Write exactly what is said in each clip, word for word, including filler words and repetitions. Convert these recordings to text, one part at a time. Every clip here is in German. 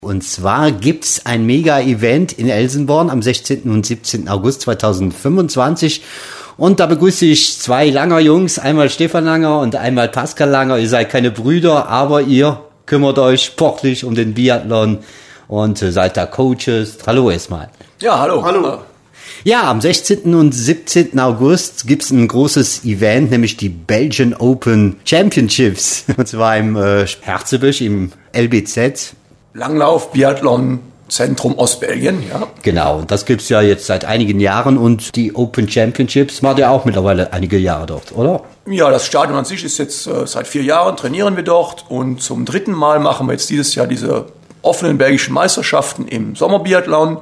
Und zwar gibt's ein Mega-Event in Elsenborn am sechzehnten und siebzehnten August zweitausendfünfundzwanzig. Und da begrüße ich zwei Langer Jungs, einmal Stefan Langer und einmal Pascal Langer. Ihr seid keine Brüder, aber ihr kümmert euch sportlich um den Biathlon und seid da Coaches. Hallo erstmal. Ja, hallo. Hallo. Ja, am sechzehnten und siebzehnten August gibt's ein großes Event, nämlich die Belgian Open Championships. Und zwar im äh, Herzebüsch, im L B Z. Langlauf, Biathlon, Zentrum Ostbelgien, ja. Genau, und das gibt's ja jetzt seit einigen Jahren und die Open Championships macht ja auch mittlerweile einige Jahre dort, oder? Ja, das Stadion an sich ist jetzt äh, seit vier Jahren, trainieren wir dort und zum dritten Mal machen wir jetzt dieses Jahr diese offenen belgischen Meisterschaften im Sommerbiathlon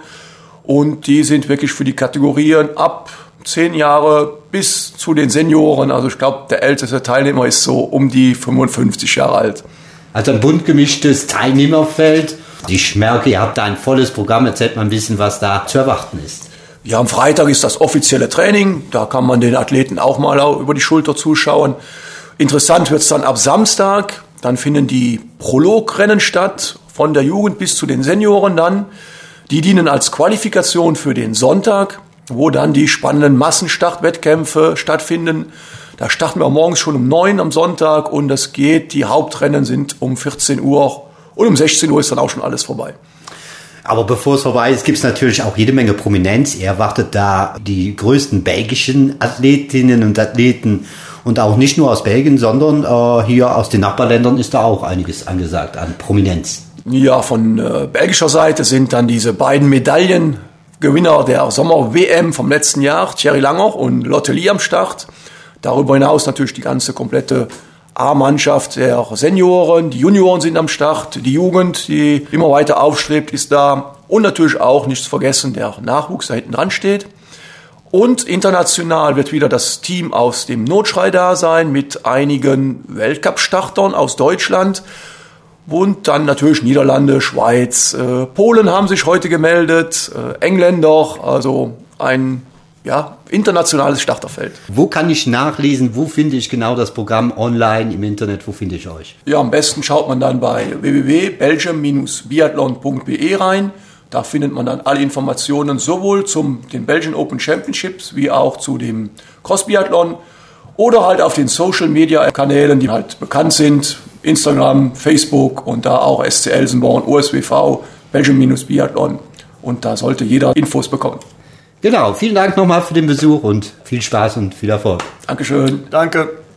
und die sind wirklich für die Kategorien ab zehn Jahre bis zu den Senioren, also ich glaube, der älteste Teilnehmer ist so um die fünfundfünfzig Jahre alt. Also ein bunt gemischtes Teilnehmerfeld. Ich merke, ihr habt da ein volles Programm. Erzählt mal ein bisschen, was da zu erwarten ist. Ja, am Freitag ist das offizielle Training. Da kann man den Athleten auch mal über die Schulter zuschauen. Interessant wird's dann ab Samstag. Dann finden die Prologrennen statt, von der Jugend bis zu den Senioren dann. Die dienen als Qualifikation für den Sonntag, wo dann die spannenden Massenstartwettkämpfe stattfinden. Da starten wir morgens schon um neun am Sonntag und das geht, die Hauptrennen sind um vierzehn Uhr und um sechzehn Uhr ist dann auch schon alles vorbei. Aber bevor es vorbei ist, gibt es natürlich auch jede Menge Prominenz. Ihr erwartet da die größten belgischen Athletinnen und Athleten und auch nicht nur aus Belgien, sondern äh, hier aus den Nachbarländern ist da auch einiges angesagt an Prominenz. Ja, von äh, belgischer Seite sind dann diese beiden Medaillengewinner der Sommer-W M vom letzten Jahr, Thierry Langer und Lotte Lee am Start. Darüber hinaus natürlich die ganze komplette A-Mannschaft der Senioren, die Junioren sind am Start, die Jugend, die immer weiter aufstrebt, ist da. Und natürlich auch, nicht zu vergessen, der Nachwuchs da hinten dran steht. Und international wird wieder das Team aus dem Notschrei da sein mit einigen Weltcup-Startern aus Deutschland. Und dann natürlich Niederlande, Schweiz, äh, Polen haben sich heute gemeldet, äh, Engländer, also ein ja, internationales Starterfeld. Wo kann ich nachlesen, wo finde ich genau das Programm online im Internet, wo finde ich euch? Ja, am besten schaut man dann bei w w w punkt belgium biathlon punkt b e rein. Da findet man dann alle Informationen sowohl zum den Belgian Open Championships wie auch zu dem Cross-Biathlon oder halt auf den Social-Media-Kanälen, die halt bekannt sind, Instagram, Facebook und da auch S C Elsenborn, O S W V, Belgium-Biathlon und da sollte jeder Infos bekommen. Genau, vielen Dank nochmal für den Besuch und viel Spaß und viel Erfolg. Dankeschön. Danke.